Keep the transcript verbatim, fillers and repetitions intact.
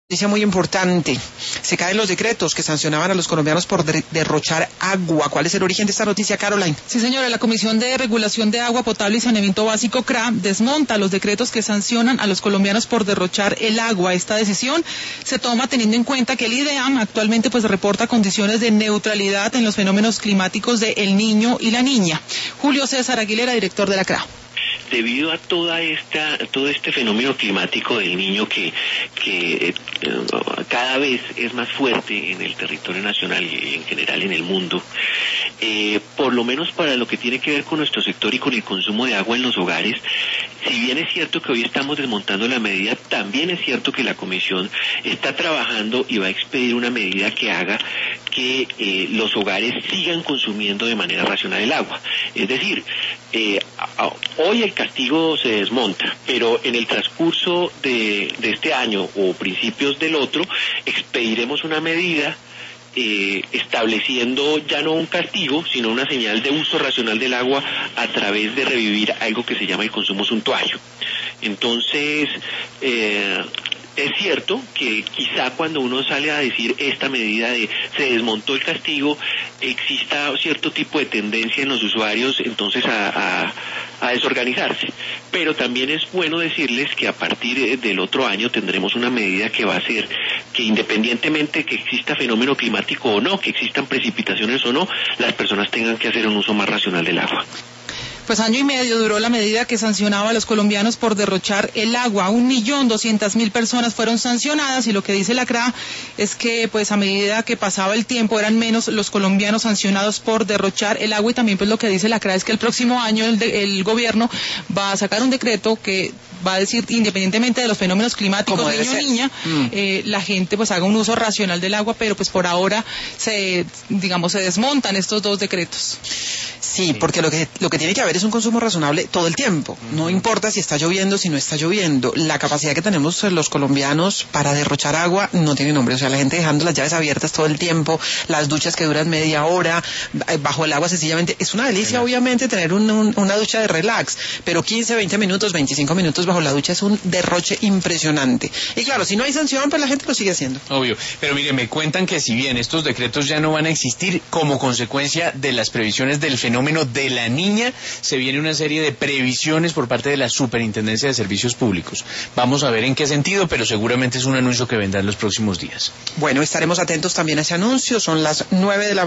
Noticia muy importante. Se caen los decretos que sancionaban a los colombianos por de derrochar agua. ¿Cuál es el origen de esta noticia, Caroline? Sí, señora. La Comisión de Regulación de Agua Potable y Saneamiento Básico, C R A, desmonta los decretos que sancionan a los colombianos por derrochar el agua. Esta decisión se toma teniendo en cuenta que el IDEAM actualmente pues reporta condiciones de neutralidad en los fenómenos climáticos de El Niño y La Niña. Julio César Aguilera, director de la C R A. Debido a toda esta, todo este fenómeno climático del Niño que, que eh, cada vez es más fuerte en el territorio nacional y en general en el mundo, eh, por lo menos para lo que tiene que ver con nuestro sector y con el consumo de agua en los hogares, si bien es cierto que hoy estamos desmontando la medida, también es cierto que la Comisión está trabajando y va a expedir una medida que haga que eh, los hogares sigan consumiendo de manera racional el agua. Es decir, eh, a, hoy el castigo se desmonta, pero en el transcurso de, de este año o principios del otro, expediremos una medida Eh, estableciendo ya no un castigo, sino una señal de uso racional del agua a través de revivir algo que se llama el consumo suntuario. Entonces, eh, es cierto que quizá cuando uno sale a decir esta medida de se desmontó el castigo, exista cierto tipo de tendencia en los usuarios entonces a, a, a desorganizarse. Pero también es bueno decirles que a partir del otro año tendremos una medida que va a ser que independientemente que exista fenómeno climático o no, que existan precipitaciones o no, las personas tengan que hacer un uso más racional del agua. Pues año y medio duró la medida que sancionaba a los colombianos por derrochar el agua. Un millón doscientas mil personas fueron sancionadas y lo que dice la C R A es que pues a medida que pasaba el tiempo eran menos los colombianos sancionados por derrochar el agua, y también pues lo que dice la C R A es que el próximo año el, de, el gobierno va a sacar un decreto que va a decir, independientemente de los fenómenos climáticos, niño niña, mm. eh, la gente pues haga un uso racional del agua, pero pues por ahora se, digamos, se desmontan estos dos decretos. Sí, porque lo que lo que tiene que haber es un consumo razonable todo el tiempo. No importa si está lloviendo, si no está lloviendo. La capacidad que tenemos los colombianos para derrochar agua no tiene nombre. O sea, la gente dejando las llaves abiertas todo el tiempo, las duchas que duran media hora, bajo el agua sencillamente. Es una delicia, relax. Obviamente, tener un, un, una ducha de relax, pero quince, veinte minutos, veinticinco minutos bajo la ducha es un derroche impresionante. Y claro, si no hay sanción, pues la gente lo sigue haciendo. Obvio. Pero mire, me cuentan que si bien estos decretos ya no van a existir como consecuencia de las previsiones del fenómeno de La Niña, se viene una serie de previsiones por parte de la Superintendencia de Servicios Públicos. Vamos a ver en qué sentido, pero seguramente es un anuncio que vendrá en los próximos días. Bueno, estaremos atentos también a ese anuncio. Son las nueve de la